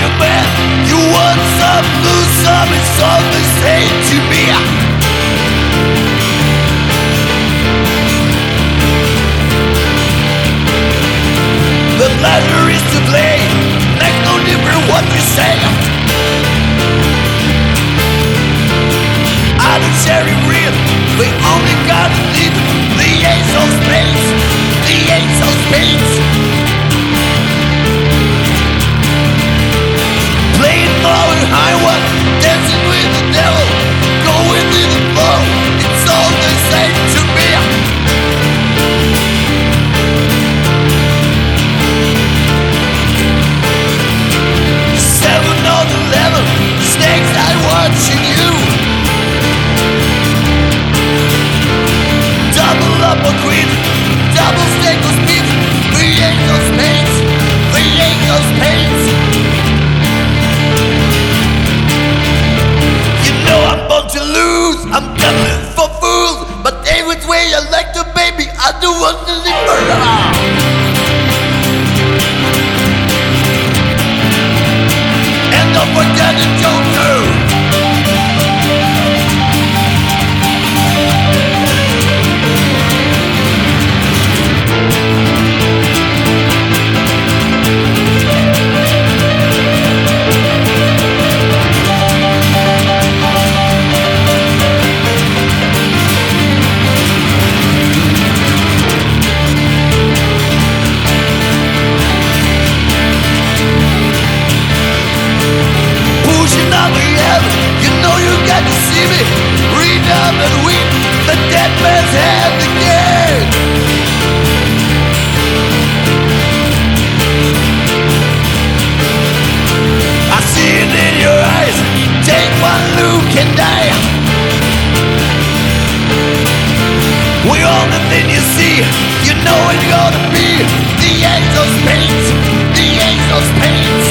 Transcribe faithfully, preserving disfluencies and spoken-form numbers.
a man. You want some, lose some, it's all the same to me. The pleasure is to play, makes no difference what you say. I don't share it real, we only gotta live the ace of spades, the ace of spades. Playing low and high one, dancing with the devil, going with the flow, it's all the same to me. Seven on the level, snakes eye watching you. Double up a queen, double stake of speed. The eight of spades, the eight of spades. You know I'm born to lose, I'm gambling for fools. But every way I like to, baby, I do want to live forever. Don't forget the Joker. You know you got to see me, read up and weep, the dead man's hand again. I see it in your eyes, take one look and die. We all the thing you see, you know it's gonna be the ace of spades, the ace of spades.